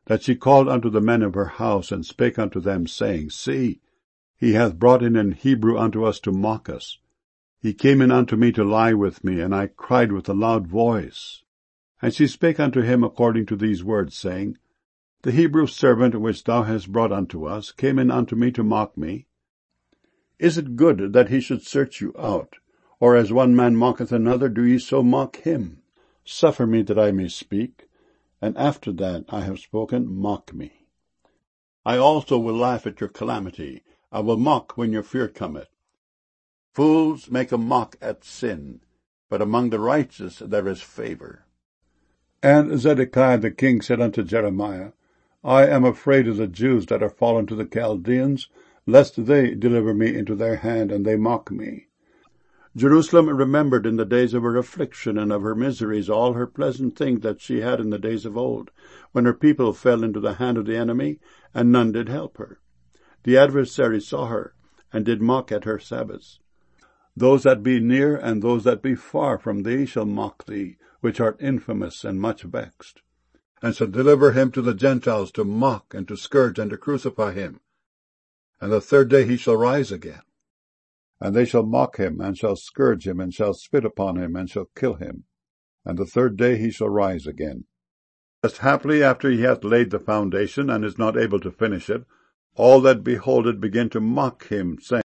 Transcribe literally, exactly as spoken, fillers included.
that she called unto the men of her house, and spake unto them, saying, See, he hath brought in an Hebrew unto us to mock us. He came in unto me to lie with me, and I cried with a loud voice. And she spake unto him according to these words, saying, The Hebrew servant which thou hast brought unto us came in unto me to mock me. Is it good that he should search you out? Or as one man mocketh another, do ye so mock him? Suffer me that I may speak, and after that I have spoken, mock me. I also will laugh at your calamity. I will mock when your fear cometh. Fools make a mock at sin, but among the righteous there is favor. And Zedekiah the king said unto Jeremiah, I am afraid of the Jews that are fallen to the Chaldeans, lest they deliver me into their hand, and they mock me. Jerusalem remembered in the days of her affliction and of her miseries all her pleasant things that she had in the days of old, when her people fell into the hand of the enemy, and none did help her. The adversary saw her, and did mock at her Sabbaths. Those that be near and those that be far from thee shall mock thee, which art infamous and much vexed, and shall deliver him to the Gentiles to mock and to scourge and to crucify him. And the third day he shall rise again. And they shall mock him, and shall scourge him, and shall spit upon him, and shall kill him. And the third day he shall rise again. Lest haply after he hath laid the foundation, and is not able to finish it, all that behold it begin to mock him, saying,